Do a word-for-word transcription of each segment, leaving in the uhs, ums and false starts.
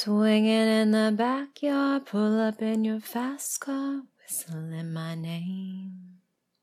Swinging in the backyard, pull up in your fast car, whistling my name.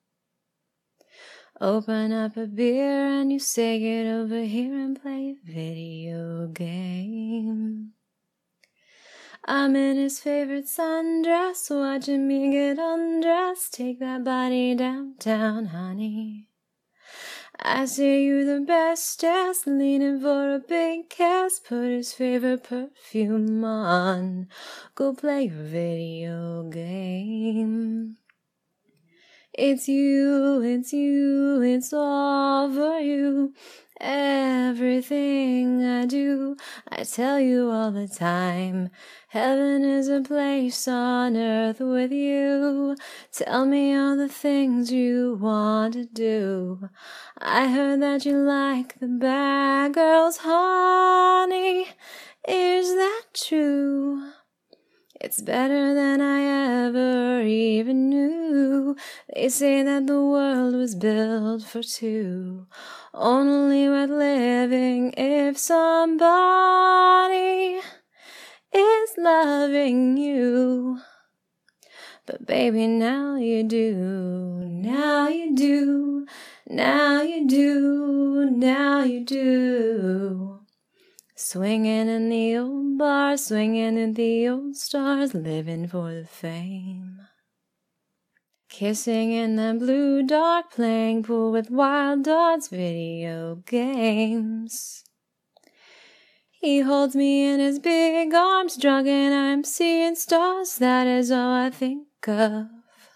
Open up a beer and you say get over here and play a video game. I'm in his favorite sundress, watching me get undressed. Take that body downtown, honey. I say you the bestest, leaning for a big kiss. Put his favorite perfume on, go play your video game. It's you, it's you, it's all for you. Everything I do, I tell you all the time. Heaven is a place on earth with you. Tell me all the things you want to do. I heard that you like the bad girls, honey. Is that true? It's better than I ever even knew. They say that the world was built for two, only worth living if somebody is loving you. But baby, now you do, now you do, now you do, now you do. Swinging in the old bar, swinging in the old stars, living for the fame. Kissing in the blue dark, playing pool with wild dogs, video games. He holds me in his big arms, drunk and I'm seeing stars, that is all I think of.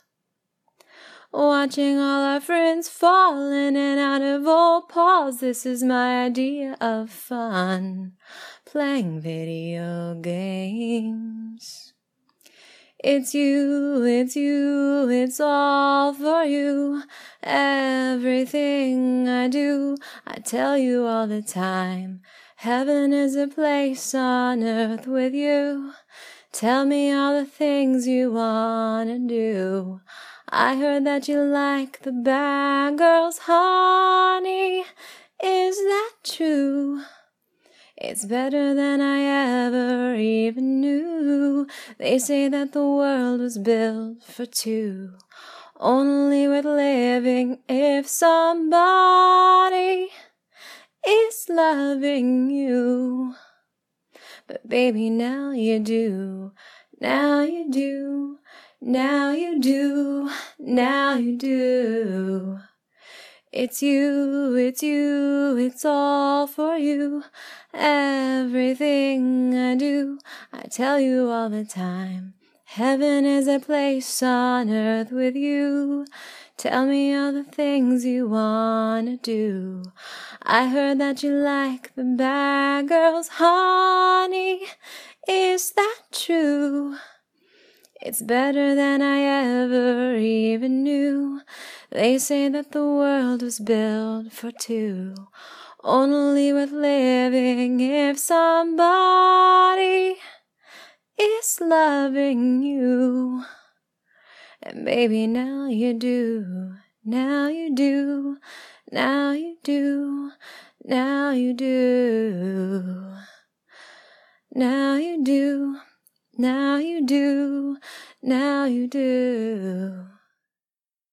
Watching all our friends fall in and out of old Paul's, this is my idea of fun, playing video games. It's you, it's you, it's all for you. Everything I do, I tell you all the time. Heaven is a place on earth with you. Tell me all the things you wanna do. I heard that you like the bad girls, honey. Is that true? It's better than I ever even knew. They say that the world was built for two, only worth living if somebody is loving you. But baby, now you do, now you do, now you do, now you do. It's you, it's you, it's all for you. Everything I do, I tell you all the time. Heaven is a place on earth with you. Tell me all the things you wanna do. I heard that you like the bad girls, honey. Is that true? It's better than I ever even knew. They say that the world was built for two, only worth living if somebody is loving you. And baby, now you do, now you do, now you do, now you do, now you do, now you do, now you do.